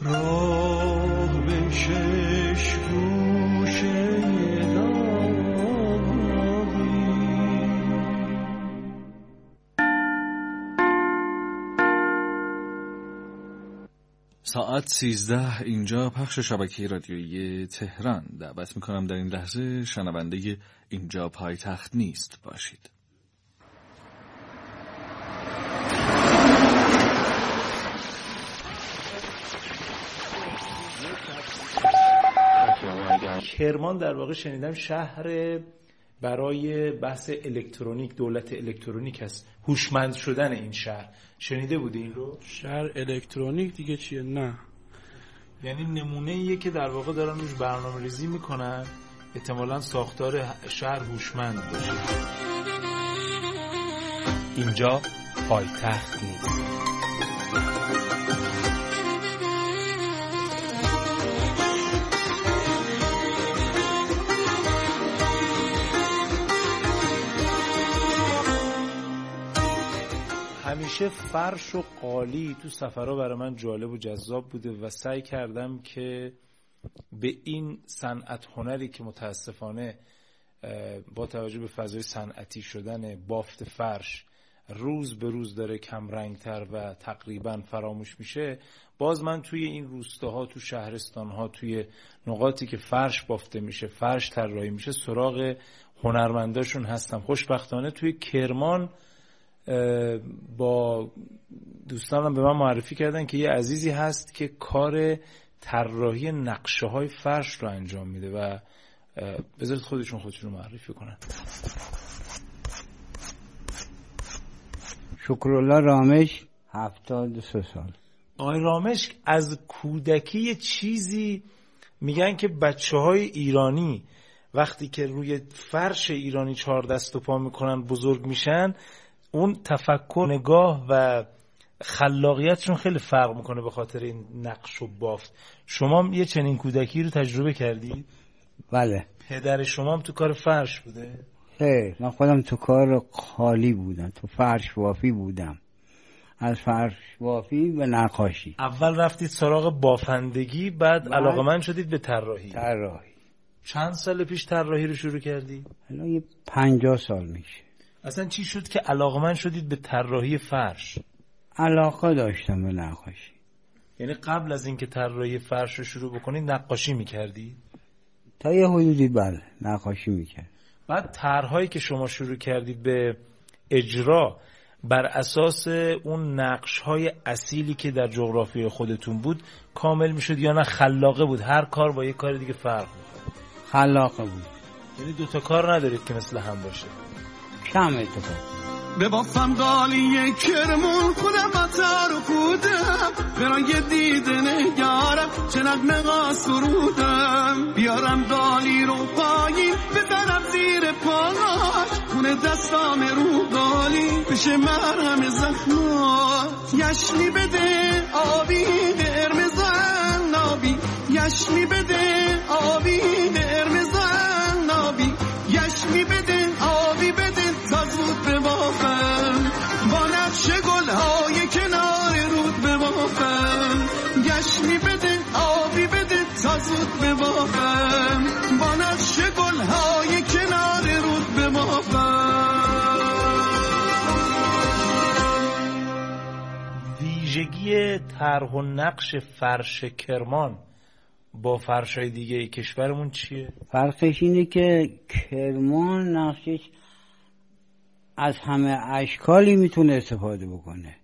راه به شش گوشه ساعت 13 اینجا پخش شبکه رادیویی تهران. دعوت میکنم در این لحظه شنونده اینجا پایتخت نیست باشید. کرمان در واقع شنیدم شهر برای بحث الکترونیک، دولت الکترونیک است، هوشمند شدن این شهر. شنیده بودی این رو؟ شهر الکترونیک دیگه چیه؟ نه، یعنی نمونه ایه که در واقع دارن روش برنامه ریزی میکنن احتمالاً ساختار شهر هوشمند باشه. اینجا پایتخت نیست. همیشه فرش و قالی تو سفرها برای من جالب و جذاب بوده و سعی کردم که به این صنعت هنری که متاسفانه با توجه به فضای صنعتی شدن بافت فرش روز به روز داره کم رنگتر و تقریبا فراموش میشه، باز من توی این روستاها، تو شهرستانها، توی نقاطی که فرش بافته میشه، فرش طراحی میشه، سراغ هنرمنداشون هستم. خوشبختانه توی کرمان با دوستانم به من معرفی کردن که یه عزیزی هست که کار طراحی نقشه های فرش رو انجام میده و بذارید خودشون رو معرفی کنن. شکرالله رامش، 73 سال. آقای رامش از کودکی یه چیزی میگن که بچه‌های ایرانی وقتی که روی فرش ایرانی 4 دست و پا میکنن بزرگ میشن، اون تفکر، نگاه و خلاقیتشون خیلی فرق میکنه به خاطر این نقش و بافت. شما یه چنین کودکی رو تجربه کردی؟ بله. پدر شما هم تو کار فرش بوده؟ خیر، من خودم تو کار قالی بودم، تو فرش بافی بودم، از فرش بافی به نقاشی. اول رفتید سراغ بافندگی، بعد علاقه‌مند شدید به طراحی. چند سال پیش طراحی رو شروع کردی؟ الان یه 50 سال میشه. اصلا چی شد که علاقه‌مند شدید به طراحی فرش؟ علاقه داشتم به نقاشی. یعنی قبل از اینکه طراحی فرش رو شروع بکنید نقاشی می‌کردی؟ تا یه حدودی بله، نقاشی می‌کرد. بعد طرح‌هایی که شما شروع کردید به اجرا بر اساس اون نقش‌های اصیلی که در جغرافیای خودتون بود کامل می‌شد یا نه خلاقه بود؟ هر کار با یه کار دیگه فرق می‌کنه. خلاقه بود. یعنی دوتا کار ندارید که مثل هم باشه. کم اتفاق. به بافم قالی کرمون خودم بطر و خودم برای یه دیده نگارم چه نغمه سرودم بیارم قالی رو پایین بزنم زیر پاهاش خونه دستام رو قالی بشه مرهم زخمات یشمی بده آبی قرمزن نابی یشمی بده آبی قرمزن نابی یشمی بده آبی بده تا زود به بافم با نقش گلهای کنار رود به بافم یشمی بده آبی بده تا زود به بافم با نقش گلهای کنار رود به بافم. ویژگی طرح و نقش فرش کرمان با فرشای دیگه کشورمون چیه؟ فرقش اینه که کرمان نقشش از همه اشکالی میتونه استفاده بکنه،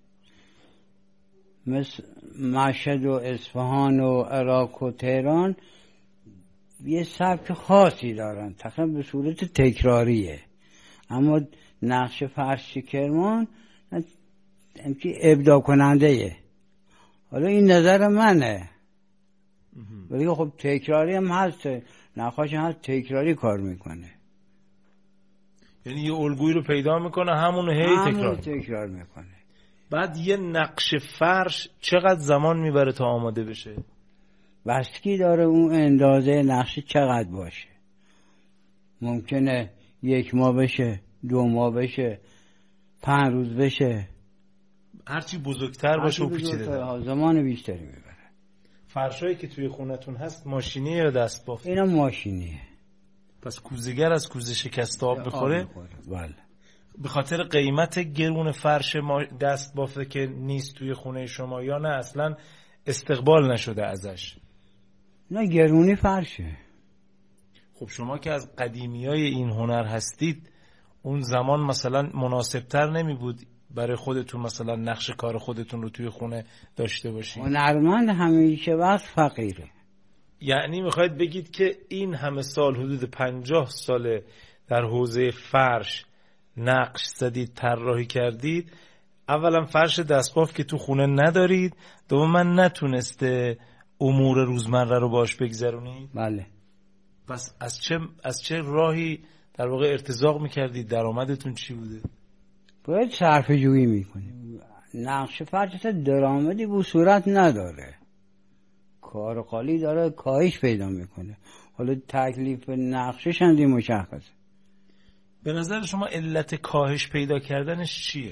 مثل مشهد و اصفهان و عراق و تهران یه سبک خاصی دارن، تقریبا به صورت تکراریه. اما نقش فرش کرمان همچی ابداع کننده. حالا این نظر منه، ولی خب تکراری هم هست، نقاش هست تکراری کار میکنه. یعنی یه الگویی رو پیدا میکنه همونو تکرار میکنه. بعد یه نقش فرش چقدر زمان میبره تا آماده بشه؟ بستگی داره اون اندازه نقش چقدر باشه. ممکنه 1 ماه بشه، 2 ماه بشه، 5 روز بشه. هرچی بزرگتر باشه و پیچیده زمان بیشتری میبره. فرشایی که توی خونتون هست ماشینیه یا دست بافته؟ اینا ماشینیه. پس کوزه‌گر از کوزه شکسته آب میخوره؟ بله. به خاطر قیمت گرون فرش دست بافته که نیست توی خونه شما یا نه اصلا استقبال نشده ازش؟ نه گرونی فرشه. خب شما که از قدیمیای این هنر هستید، اون زمان مثلا مناسبتر نمی بود برای خودتون مثلا نقش کار خودتون رو توی خونه داشته باشید؟ هنرمند همیشه وقت فقیره. یعنی میخواید بگید که این همه سال، حدود 50 ساله در حوزه فرش نقش زدید، طراحی کردید، اولا فرش دستباف که تو خونه ندارید، دوما نتونسته امور روزمره رو باش بگذرونید؟ بله. پس از چه راهی در واقع ارتزاق میکردید؟ درآمدتون چی بوده؟ باید صرفه جویی میکنیم. نقش فرش درآمدی به صورت نداره، کار قالی داره، کاهش پیدا میکنه. حالا تکلیف نقشش هم مشخصه. به نظر شما علت کاهش پیدا کردنش چیه؟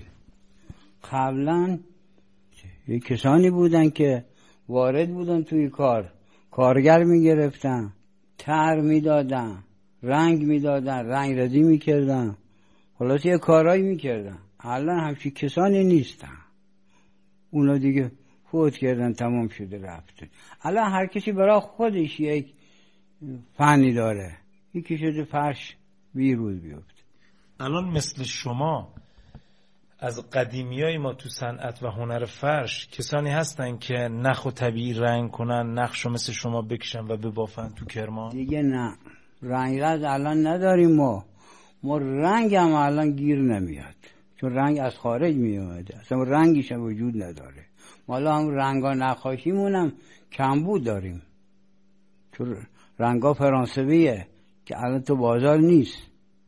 قبلا یه کسانی بودن که وارد بودن توی کارگر میگرفتن، تر میدادن، رنگ میدادن، رنگ ردی میکردن، خلاص یه کارایی میکردن. الان همچین کسانی نیستن، اونا دیگه فوت کردن، تمام شده رفته. الان هر کسی برای خودش یک فنی داره، یکی شده فرش بیروز بیفته. الان مثل شما از قدیمیای ما تو صنعت و هنر فرش کسانی هستن که نخ و طبیعی رنگ کنن، نقشو مثل شما بکشن و ببافن تو کرمان؟ دیگه نه، رنگ رز الان نداریم. ما رنگ هم الان گیر نمیاد، چون رنگ از خارج میاد، اصلا رنگیش هم وجود نداره. ما الان هم رنگا نقاشیمون هم کمبود داریم، چون رنگا فرانسویه که الان تو بازار نیست.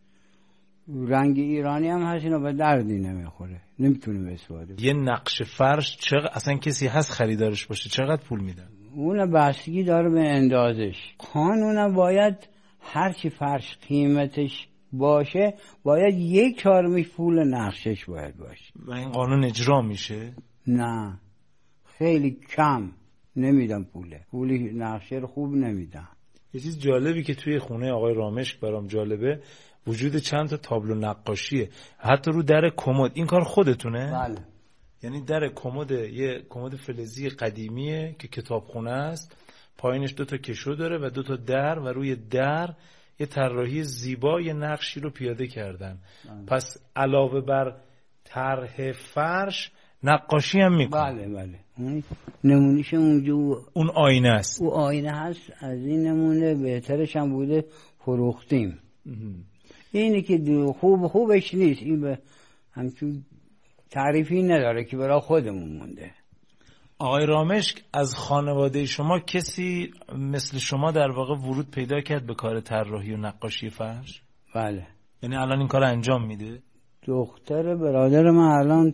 رنگ ایرانی هم هست، اینا به دردی نمیخوره، نمیتونیم استفاده. یه نقش فرش چقدر اصلا کسی هست خریدارش باشه؟ چقدر پول میدن؟ اون بستگی داره به اندازش. قانونا باید هرچی فرش قیمتش باشه باید 1/4 پول نقشش باید باشه. و این قانون اجرا میشه؟ نه، خیلی کم نمیدم پولی نقشه رو خوب نمیدم. یه چیز جالبی که توی خونه آقای رامشک برام جالبه، وجود چند تا تابلو نقاشیه، حتی رو در کمد. این کار خودتونه؟ بله. یعنی در کمد، یه کمد فلزی قدیمیه که کتابخونه است، پایینش 2 تا کشو داره و 2 تا در، و روی در یه طراحی زیبا، یه نقشی رو پیاده کردن. پس علاوه بر طرح فرش نقاشی هم میکنه؟ بله. اون نمونیش اونجا اون آینه است. او آینه هست. از این نمونه بهترش هم بوده فروختیم. اینی که خوبش نیست، این به همچون تعریفی نداره که برای خودمون مونده. آقای رامشک، از خانواده شما کسی مثل شما در واقع ورود پیدا کرد به کار طراحی و نقاشی فرش؟ بله. یعنی الان این کار انجام میده؟ دختر برادر من الان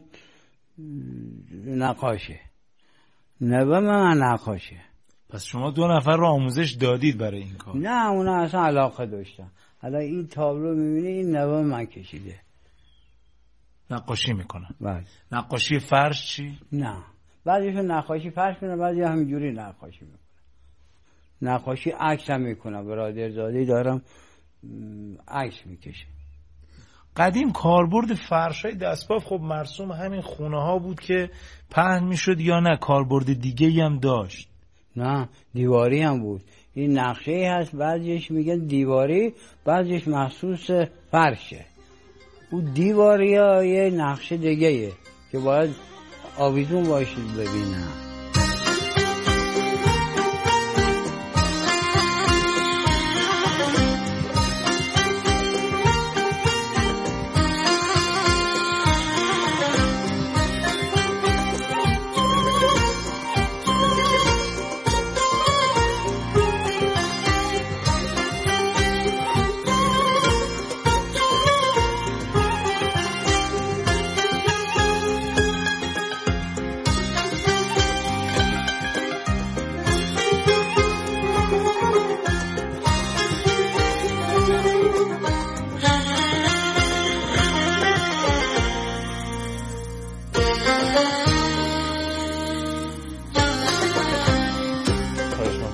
نقاشه، نوه من نقاشه. پس شما 2 نفر رو آموزش دادید برای این کار؟ نه، اونا اصلا علاقه داشتن. حالا این تابلو میبینی، این نوه من کشیده، نقاشی میکنن. بله. نقاشی فرش چی؟ نه، بعضیشون نقاشی فرش میکنن، بعضی همینجوری نقاشی میکنن. نقاشی عکس هم میکنن، برادرزادی دارم عکس میکشه. قدیم کاربرد فرشای دستباف خب مرسوم همین خونه ها بود که پهن میشد، یا نه کاربرد دیگه هم داشت؟ نه، دیواری هم بود. این نقشه هست، بعضیش میگن دیواری، بعضیش مخصوص فرشه. او دیواری ها یه نقشه دیگه که باید آویزون باشید ببینم.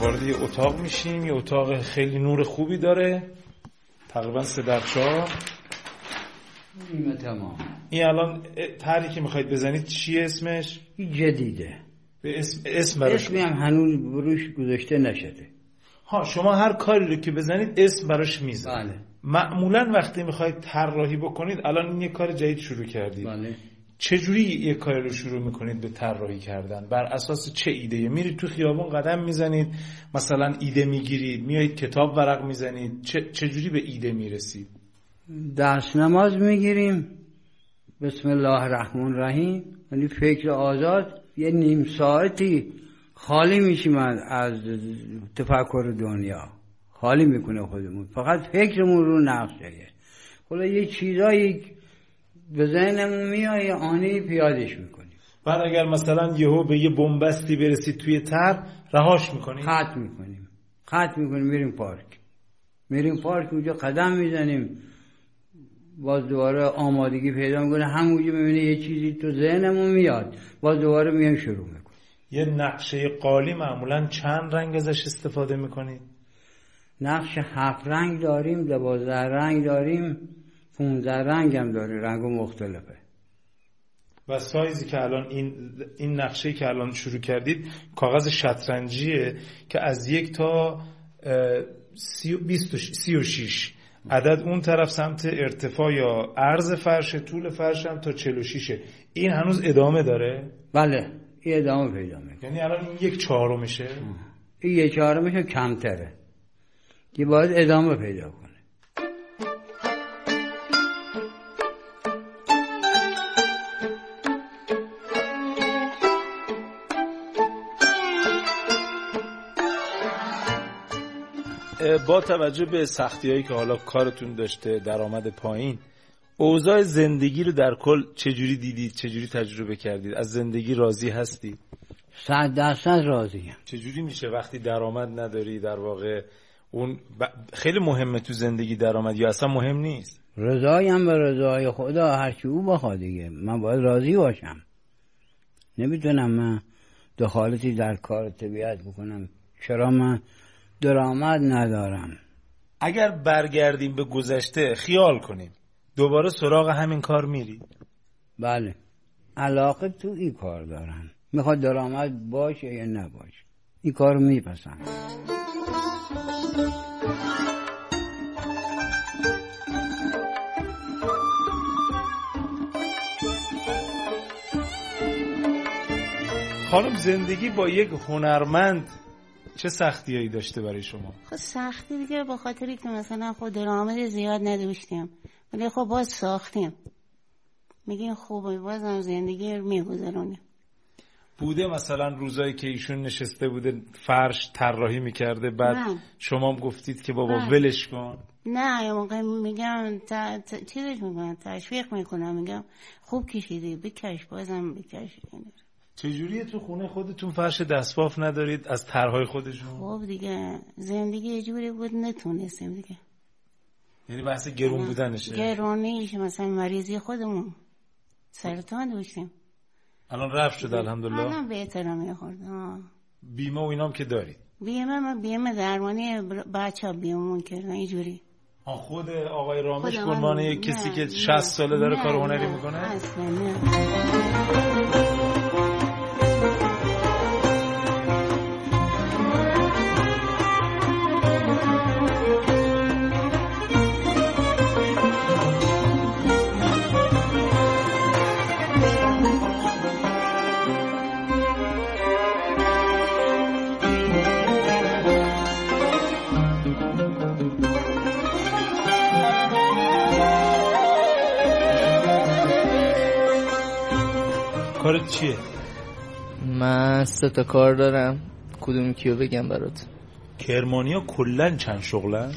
وارد یه اتاق میشیم. یه اتاق خیلی نور خوبی داره، تقریبا 3x4. نیمه تمام. این الان طرحی که میخواید بزنید چیه اسمش؟ جدیده. به اسم براش اسمی هم هنوز بروش گذاشته نشده. ها، شما هر کاری رو که بزنید اسم براش میذارید. بله. معمولا وقتی میخواید طراحی بکنید، الان این یه کار جدید شروع کردید. بله. چجوری یه کاری رو شروع میکنید به طراحی کردن؟ بر اساس چه ایده؟ میرید تو خیابون قدم میزنید، مثلا ایده میگیرید، میایید کتاب ورق میزنید، چجوری به ایده میرسید؟ دست نماز میگیریم، بسم الله الرحمن الرحیم، یعنی فکر آزاد. یه نیم ساعتی خالی میشیم از تفکر دنیا، خالی میکنه خودمون، فقط فکرمون رو نقشه. حالا یه چیزایی به ذهنمون میاد، آنی پیادش میکنیم. بعد اگر مثلا یهو به یه بنبستی برسید توی طرح، رهاش میکنیم، خط میکنیم، میریم پارک، اونجا قدم میزنیم، باز دوباره آمادگی پیدا میکنه، همونجا میبینه یه چیزی تو ذهنمون میاد، باز دوباره میایم شروع میکنیم. یه نقشه قالی معمولا چند رنگ ازش استفاده میکنید؟ نقش 7 رنگ داریم، 12 رنگ داریم، 15 رنگ هم داریم، رنگ مختلفه. و سایزی که الان این نقشه‌ای که الان شروع کردید کاغذ شطرنجیه که از 1 تا 36 عدد اون طرف سمت ارتفاع یا عرض فرش، طول فرش هم تا 46. این هنوز ادامه داره؟ بله، این ادامه پیدا میکنه. یعنی الان این 1/4 این 1/4 کمتره که باید ادامه پیدا کنه. با توجه به سختی‌هایی که حالا کارتون داشته، درآمد پایین، اوضاع زندگی رو در کل چجوری دیدید؟ چجوری تجربه کردید؟ از زندگی راضی هستید؟ 100% راضیم. چجوری میشه وقتی درآمد نداری؟ در واقع اون خیلی مهمه تو زندگی درآمد یا اصلا مهم نیست؟ رضایم به رضای خدا، هرچی او بخواد دیگه. من باید راضی باشم. نمیتونم من دخالتی در کار طبیعت بکنم. چرا من درآمد ندارم؟ اگر برگردیم به گذشته خیال کنیم، دوباره سراغ همین کار میرید؟ بله، علاقه تو این کار دارم. میخواد درآمد باشه یا نباشه، این کار رو میپسند. خانم، زندگی با یک هنرمند چه سختیایی داشته برای شما؟ خب سختی دیگه به خاطری که مثلا خود درآمد زیاد نداشتیم، ولی خب باز ساختیم، میگیم خوبه، بازم زندگی رو میگذرونیم. بوده مثلا روزایی که ایشون نشسته بوده فرش طراحی میکرده، بعد شما هم گفتید که بابا ولش کن؟ نه، یه موقع میگم چیزش میکنم، تشویق میکنم، میگم خوب کشیدی، بکش، بازم بکش. چجوریه تو خونه خودتون فرش دستباف ندارید از طرحهای خودشون؟ خب دیگه زندگی یه جوری بود نتونستیم دیگه. یعنی بحث گرون بودنشه؟ گرونیش مثلا مریضی خودمون سرطان داشتیم، الان رفت شد الحمدلله. الان بهتره میخورد. بیمه و اینام که دارید؟ بیمه درمانی بچه‌ها بیممون کردن اینجوری. خود آقای رامش گلمانه کسی که 60 ساله داره کار هنری میکنه؟ اصلا نه. کارت چیه؟ من 3 تا کار دارم، کدوم کیو بگم برات؟ کرمانیا کلن چند شغلن؟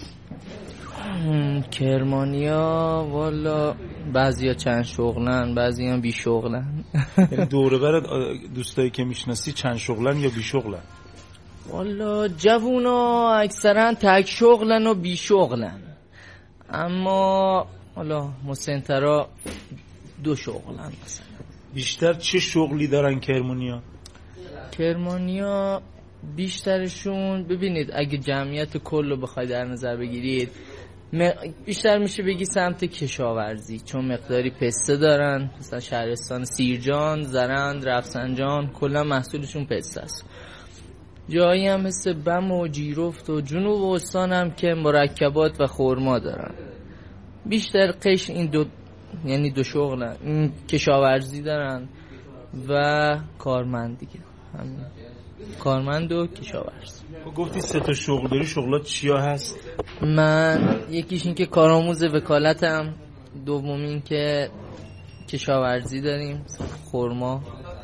کرمانیا والا بعضیا چند شغلن، بعضیا بی شغلن. یعنی دوره برات دوستایی که میشناسی چند شغلن یا بی شغلن؟ والا جوونا اکثرا تک شغلن و بی شغلن، اما حالا مسنترا 2 شغلن. مثلا بیشتر چه شغلی دارن کرمانیا؟ کرمانیا بیشترشون ببینید اگه جمعیت کل رو بخواید در نظر بگیرید بیشتر میشه بگی سمت کشاورزی، چون مقداری پسته دارن، مثلا شهرستان سیرجان، زرند، رفسنجان کلا محصولشون پسته است. جایی هم مثل بم و جیرفت و جنوب استان هم که مرکبات و خرما دارن. بیشتر قشر این دو، یعنی دو شغلن، این کشاورزی دارن و کارمند دیگه، همین کارمند و کشاورز. گفتی 3 شغل داری، شغلات چیا هست؟ من یکیش این که کارآموز وکالتم، دوم این که کشاورزی داریم خرما،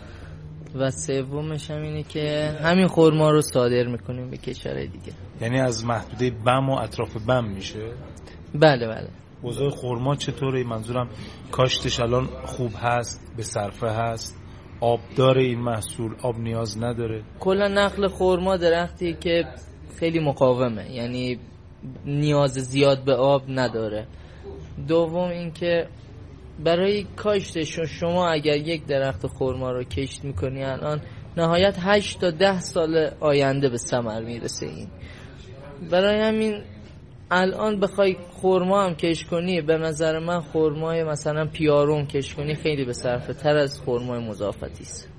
و سومش هم اینه که همین خرما رو صادر میکنیم به کشورهای دیگه. یعنی از محدوده بم و اطراف بم میشه؟ بله. اوضاع خرما چطوره؟ منظورم کاشتش الان خوب هست، به صرفه هست، آب داره این محصول، آب نیاز نداره؟ کلا نخل خرما درختیه که خیلی مقاومه، یعنی نیاز زیاد به آب نداره. دوم این که برای کاشتش شما اگر یک درخت خرما رو کشت میکنی الان نهایت 8 تا 10 سال آینده به ثمر میرسه. این برای همین الان بخوای خرما هم کشت کنی، به نظر من خرمای مثلا پیاروم کشت کنی خیلی به صرفه تر از خرمای مضافتی است.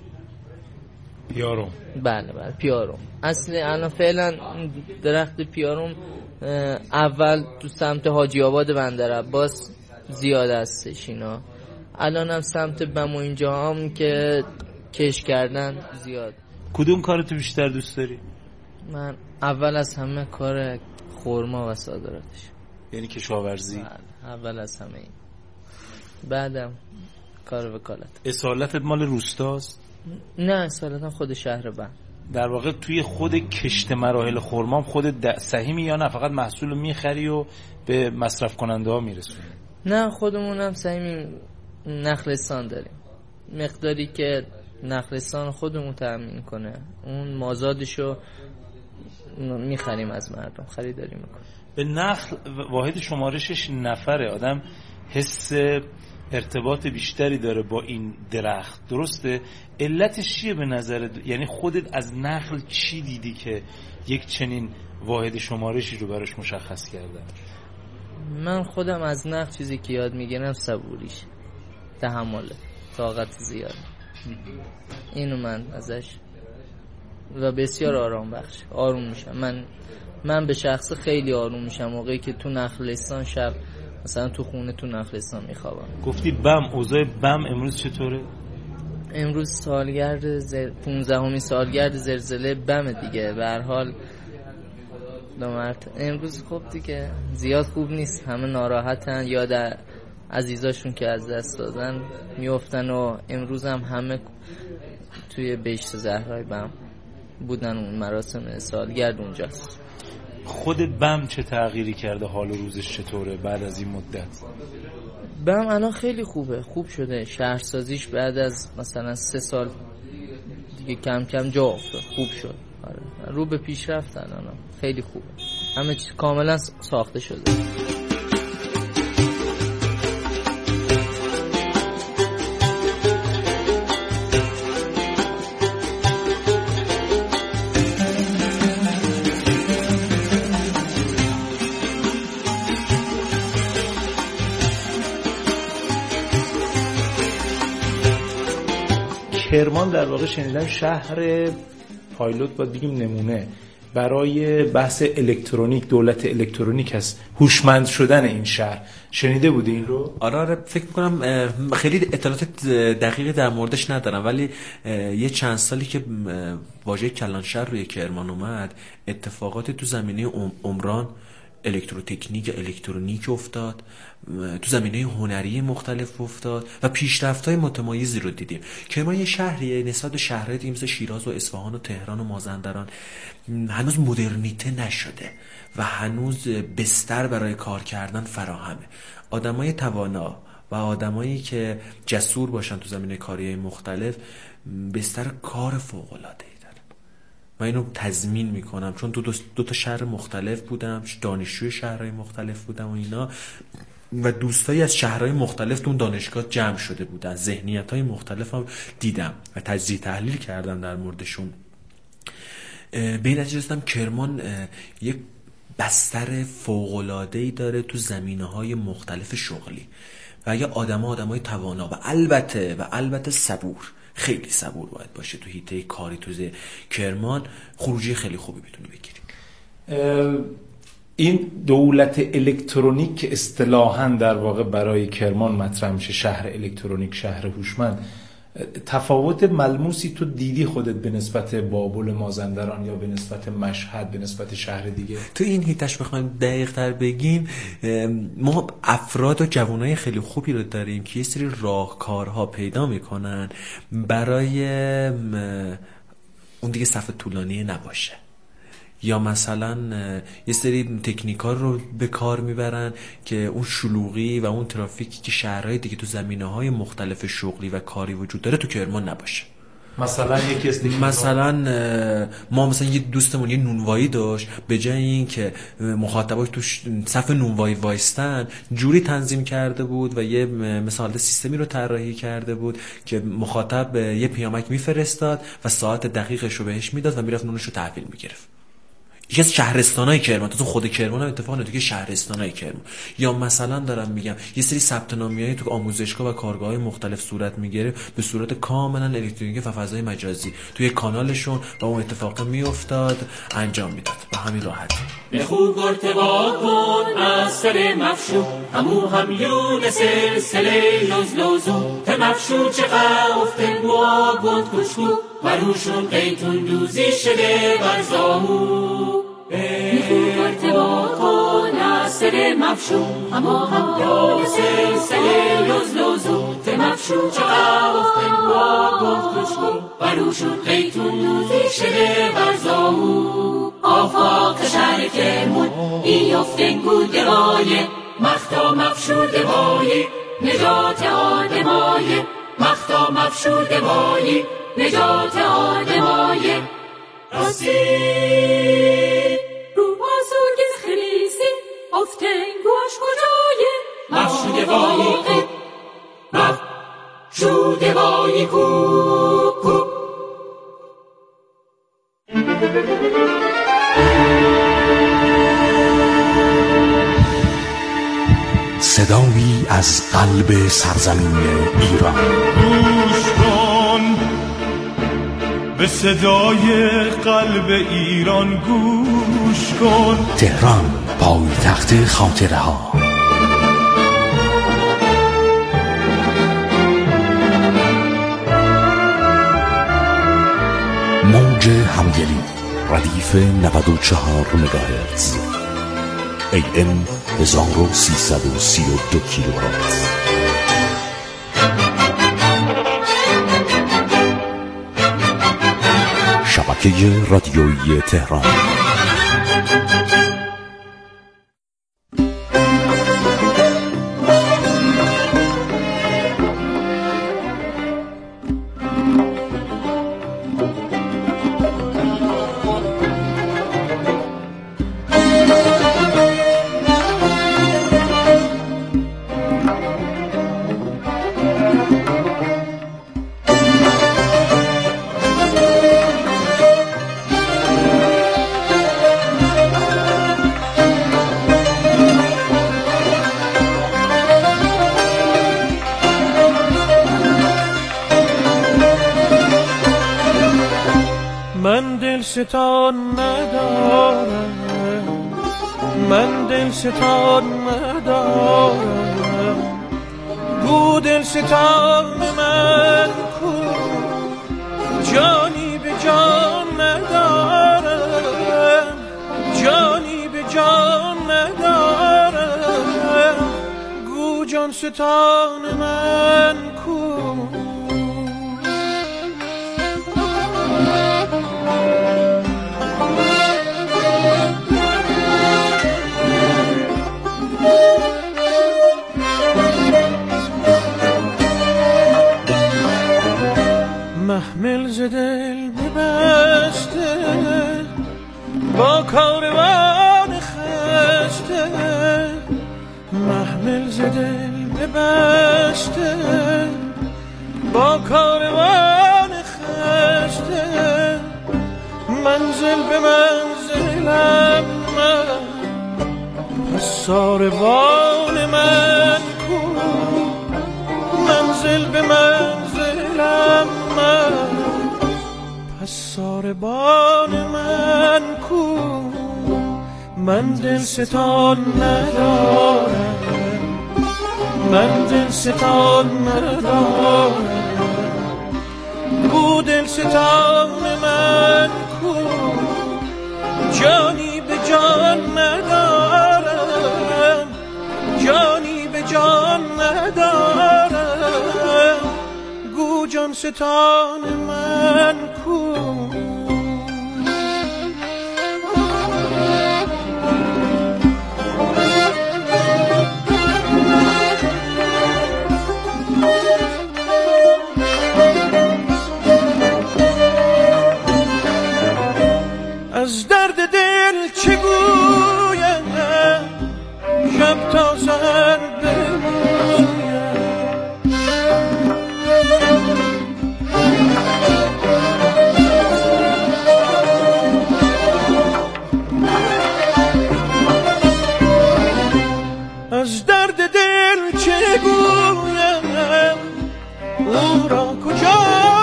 پیاروم؟ بله پیاروم. اصل الان فعلا درخت پیاروم اول تو سمت حاجی آباد بندر عباس زیاد هستش اینا، الان هم سمت بم و اینجا هم که کش کردن زیاد. کدوم کارتو بیشتر دوست داری؟ من اول از همه کار خرما و صادراتش، یعنی کشاورزی؟ اول از همه این، بعدم کار وکالت. اصالتت مال روستاست؟ نه، اصالتا خود شهر بم. در واقع توی خود کشت مراحل خرما خود سهیمی یا نه فقط محصول میخری و به مصرف کننده ها میرسونی؟ نه، خودمون هم سهیمی نخلستان داریم، مقداری که نخلستان خودمون تامین کنه، اون مازادشو میخریم از مردم، خریداری میکنیم. به نخل واحد شمارشش نفره، آدم حس ارتباط بیشتری داره با این درخت، درسته؟ علتش چیه به نظرت؟ یعنی خودت از نخل چی دیدی که یک چنین واحد شمارشی رو براش مشخص کردن؟ من خودم از نخل چیزی که یاد میگیرم صبوریش، تحمله، طاقت زیاد، اینو من ازش و بسیار آرام بخش، آروم میشم. من به شخص خیلی آروم میشم موقعی که تو نخلستان شب مثلا تو خونه تو نخلستان میخوابم. گفتی بم، اوضاع بم امروز چطوره؟ امروز سالگرد 15مین سالگرد زلزله بم دیگه، به هر حال امروز خوب دیگه، زیاد خوب نیست، همه ناراحتن، یاد عزیزاشون که از دست دادن میافتن و امروز هم همه توی بهشت زهرای بم بودن، اون مراسم سالگرد اونجاست. خود بم چه تغییری کرده؟ حال و روزش چطوره بعد از این مدت؟ بم الان خیلی خوب شده، شهرسازیش بعد از مثلا 3 سال دیگه کم کم جا افتاد، خوب شد. آره. رو به پیشرفت الان خیلی خوبه، همه چیز کاملا ساخته شده. کرمان در واقع شنیدم شهر پایلوت، باید بگیم نمونه برای بحث الکترونیک، دولت الکترونیک هست، هوشمند شدن این شهر. شنیده بودی این رو؟ آره فکر میکنم، خیلی اطلاعات دقیقی در موردش ندارم، ولی یه چند سالی که واژه کلانشهر روی کرمان اومد، اتفاقات تو زمینه عمران، الکتروتکنیک، الکترونیک افتاد، تو زمینه هنری مختلف افتاد و پیشرفت‌های متمایزی رو دیدیم. کرمان یه شهریه نسبت به شهرهای دیگه مثل شیراز و اصفهان و تهران و مازندران هنوز مدرنیته نشده و هنوز بستر برای کار کردن فراهمه. آدمای توانا و آدمایی که جسور باشن تو زمینه کاری مختلف بستر کار فوق‌العاده‌ای دارن. من اینو تضمین میکنم، چون دو تا شهر مختلف بودم، دانشجوی شهرهای مختلف بودم و اینا، و دوستایی از شهرهای مختلف تو اون دانشگاه جمع شده بودن، ذهنیت‌های مختلف هم دیدم و تجزیه تحلیل کردم در موردشون. به این نتیجه رسیدم کرمان یک بستر فوق‌العاده‌ای داره تو زمینه‌های مختلف شغلی و اگه آدمای توانا و البته صبور، خیلی صبور باید باشه تو حیطه کاری تو کرمان، خروجی خیلی خوبی بتونه بگیری. این دولت الکترونیک که اصطلاحاً در واقع برای کرمان مطرح میشه، شهر الکترونیک، شهر هوشمند، تفاوت ملموسی تو دیدی خودت به نسبت بابل، مازندران یا به نسبت مشهد، به نسبت شهر دیگه؟ تو این هیتش بخوایم دقیق تر بگیم، ما افراد و جوانای خیلی خوبی رو داریم که یه سری راهکارها پیدا میکنن برای اون دیگه صف طولانی نباشه، یا مثلا یه سری تکنیک‌ها رو به کار میبرن که اون شلوغی و اون ترافیکی که شهرهای دیگه تو زمینه‌های مختلف شغلی و کاری وجود داره تو کرمان نباشه. مثلا ما مثلا یه دوستمون یه نونوایی داشت، به جای این که مخاطباش تو صف نونوایی وایستن جوری تنظیم کرده بود و یه مثلا سیستمی رو طراحی کرده بود که مخاطب یه پیامک میفرستاد و ساعت دقیقش رو بهش میداد و میرفت نونش رو تحویل میگرفت. یکی از شهرستانای کرمان، تو خود کرمان هم اتفاقا تو شهرستانای کرمان. یا مثلا دارم میگم یه سری ثبت نامیایی تو آموزشگاه و کارگاه‌های مختلف صورت میگیره به صورت کاملا الکترونیکی و فضای مجازی توی کانالشون و اون اتفاق میافتاد انجام میداد به همین راحتی. به خوب ارتبا کن از سر مفشو هم یون سلسله لوزو مفشو چقدر افته بوا گند کشکو وروشون قیتون دوزی شده برزامو به خوب ارتبا کن از سر مفشو هم یون سلسله لوزو مفشو چقدر افته بوا گند کشکو وروشون قیتون دوزی شده برزامو آفاق شهر کرمون ای افتنگو دوای مختا مفشو دوای نجات آدمای مختا مفشو دوای نجات آدمای راستی رو بازرگ خریسی افتنگوش کجای مفشو دوای مفشو دوای کو صدایی از قلب سرزمین ایران. گوش کن به صدای قلب ایران، گوش کن. تهران، پایتخت خاطره ها. موج همدلی، ردیف 94 مگاهرتز، AM 1332 کیلوهرتز. شبکه رادیویی تهران. من دل ستان ندارم، گو دل ستان من کو، جانی به جان ندارم، جانی به جان ندارم، گو جان ستان من کو. محمل ز دل ببسته با کاروان خسته، محمل ز دل ببسته با کاروان خسته، منزل به منزلم من، پس ساربان من کو. منزل به منزلم من، پس ساربان من کو. من دل ستان ندارم، من دل ستان ندارم. او دل ستان من کو، جانی به جان ندارم، جانی به جان ندارم. گو جان ستان من کو. از درد دل چه گویم، شب تا سحر بگویم. از درد دل چه گویم، او را کجا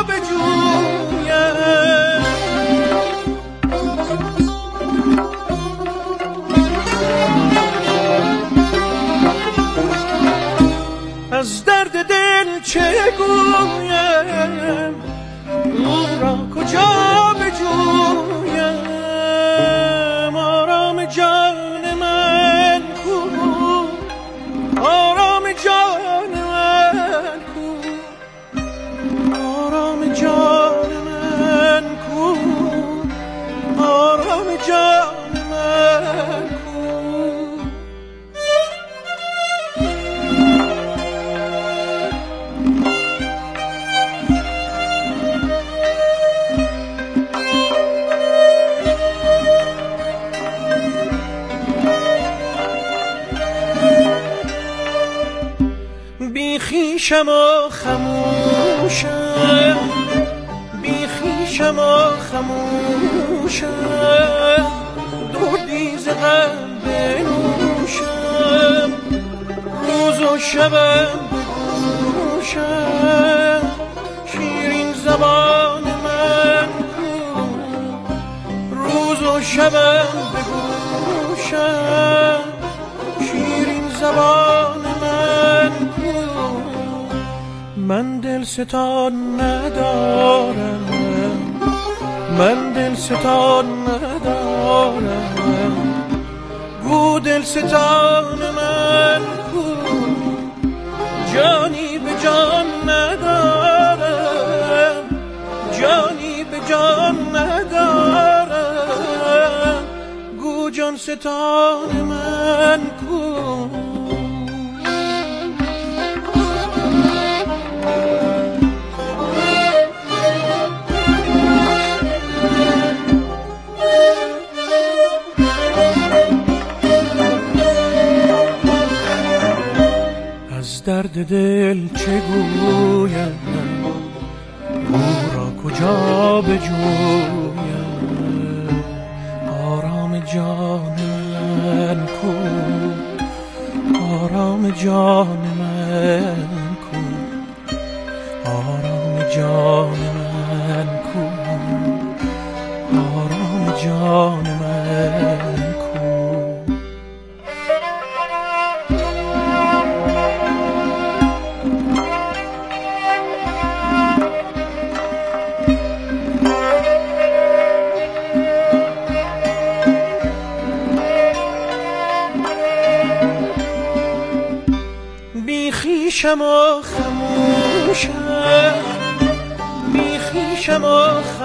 بجویم. از درد دل چه گویم، او را کجا بجویم. آرام جان من کو، آرام جان من کو، آرام جان من کو، آرام جان من کو. بی خویشم و خموشم، بی خویشم و خموشم. دردی ز غم بنوشم، روز و شبم بگوشم. شیرین زبان من کو، روز و شبم بگوشم. شیرین زبان من کو. من دل ستان ندارم، من دل ستان ندارم. گو دل ستان من کو، جانی به جان ندارم، جانی به جان ندارم. گو جان ستان من کو. از درد دل چه گویم، او را کجا بجویم. آرام جان من کو، آرام جان من کو، آرام جان من کو، آرام جان من کو. بی خویشم و خموشم، بی خویشم و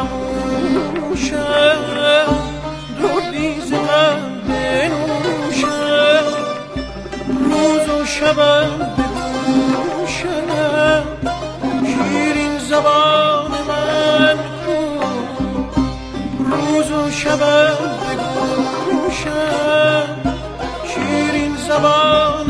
خموشم. دردی ز غم بنوشم، روز و شبم بگوشم. شیرین زبان من کو، روز و شبم بگوشم. شیرین زبان